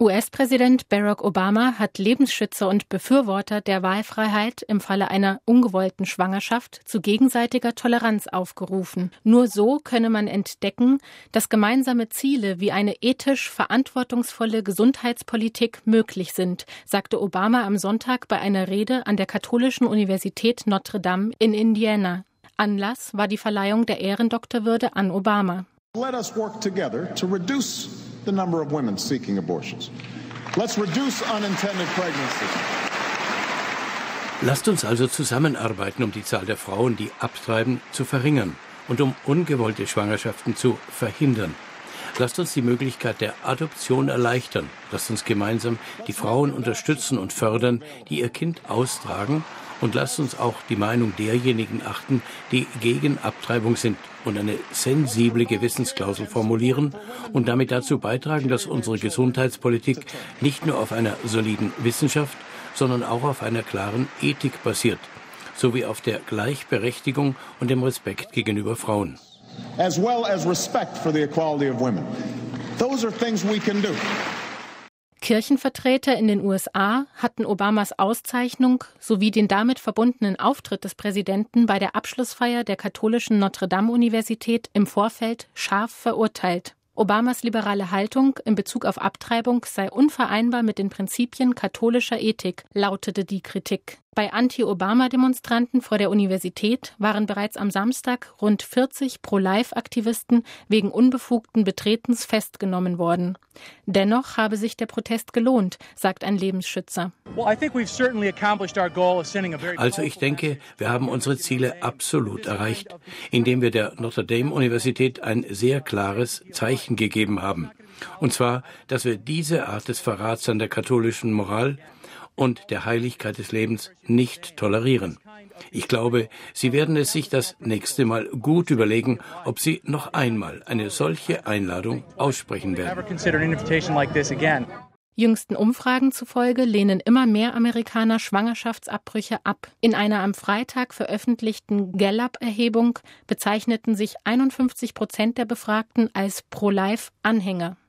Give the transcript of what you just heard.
US-Präsident Barack Obama hat Lebensschützer und Befürworter der Wahlfreiheit im Falle einer ungewollten Schwangerschaft zu gegenseitiger Toleranz aufgerufen. Nur so könne man entdecken, dass gemeinsame Ziele wie eine ethisch verantwortungsvolle Gesundheitspolitik möglich sind, sagte Obama am Sonntag bei einer Rede an der Katholischen Universität Notre Dame in Indiana. Anlass war die Verleihung der Ehrendoktorwürde an Obama. Let us work together to reduce the number of women seeking abortions. Let's reduce unintended pregnancies. Lasst uns also zusammenarbeiten, um die Zahl der Frauen, die abtreiben, zu verringern und um ungewollte Schwangerschaften zu verhindern. Lasst uns die Möglichkeit der Adoption erleichtern. Lasst uns gemeinsam die Frauen unterstützen und fördern, die ihr Kind austragen. Und lasst uns auch die Meinung derjenigen achten, die gegen Abtreibung sind und eine sensible Gewissensklausel formulieren und damit dazu beitragen, dass unsere Gesundheitspolitik nicht nur auf einer soliden Wissenschaft, sondern auch auf einer klaren Ethik basiert, sowie auf der Gleichberechtigung und dem Respekt gegenüber Frauen. As well as respect for the equality of women. Those are things we can do. Kirchenvertreter in den USA hatten Obamas Auszeichnung sowie den damit verbundenen Auftritt des Präsidenten bei der Abschlussfeier der katholischen Notre Dame Universität im Vorfeld scharf verurteilt. Obamas liberale Haltung in Bezug auf Abtreibung sei unvereinbar mit den Prinzipien katholischer Ethik, lautete die Kritik. Bei Anti-Obama-Demonstranten vor der Universität waren bereits am Samstag rund 40 Pro-Life-Aktivisten wegen unbefugten Betretens festgenommen worden. Dennoch habe sich der Protest gelohnt, sagt ein Lebensschützer. Also ich denke, wir haben unsere Ziele absolut erreicht, indem wir der Notre Dame Universität ein sehr klares Zeichen gegeben haben. Und zwar, dass wir diese Art des Verrats an der katholischen Moral und der Heiligkeit des Lebens nicht tolerieren. Ich glaube, Sie werden es sich das nächste Mal gut überlegen, ob Sie noch einmal eine solche Einladung aussprechen werden. Jüngsten Umfragen zufolge lehnen immer mehr Amerikaner Schwangerschaftsabbrüche ab. In einer am Freitag veröffentlichten Gallup-Erhebung bezeichneten sich 51% der Befragten als Pro-Life-Anhänger.